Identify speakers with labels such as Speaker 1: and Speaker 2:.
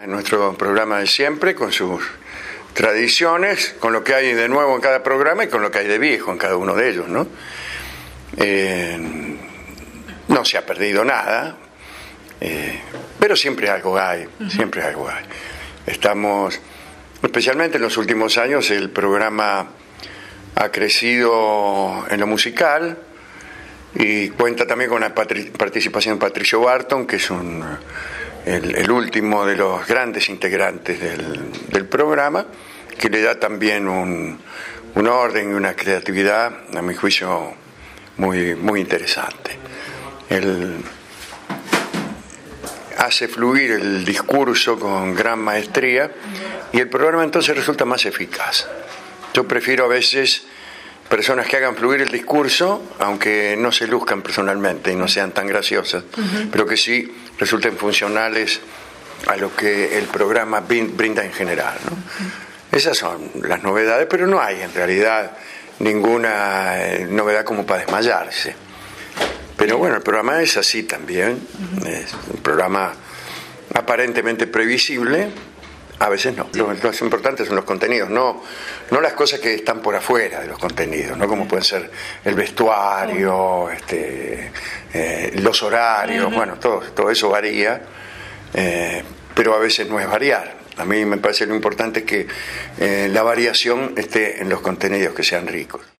Speaker 1: Nuestro programa de siempre, con sus tradiciones, con lo que hay de nuevo en cada programa y con lo que hay de viejo en cada uno de ellos, ¿no? No se ha perdido nada, pero siempre algo hay, siempre algo hay. Estamos, especialmente en los últimos años, el programa ha crecido en lo musical y cuenta también con la participación de Patricio Barton, que es el último de los grandes integrantes del programa, que le da también un orden y una creatividad, a mi juicio, muy, muy interesante. Él hace fluir el discurso con gran maestría y el programa entonces resulta más eficaz. Yo prefiero a veces personas que hagan fluir el discurso, aunque no se luzcan personalmente y no sean tan graciosas, pero que sí resulten funcionales a lo que el programa brinda en general, ¿no? Esas son las novedades, pero no hay en realidad ninguna novedad como para desmayarse. Pero bueno, el programa es así también, es un programa aparentemente previsible. A veces no. Lo importante son los contenidos, no las cosas que están por afuera de los contenidos, ¿no? Como pueden ser el vestuario, los horarios, bueno, todo eso varía, pero a veces no es variar. A mí me parece lo importante es que la variación esté en los contenidos que sean ricos.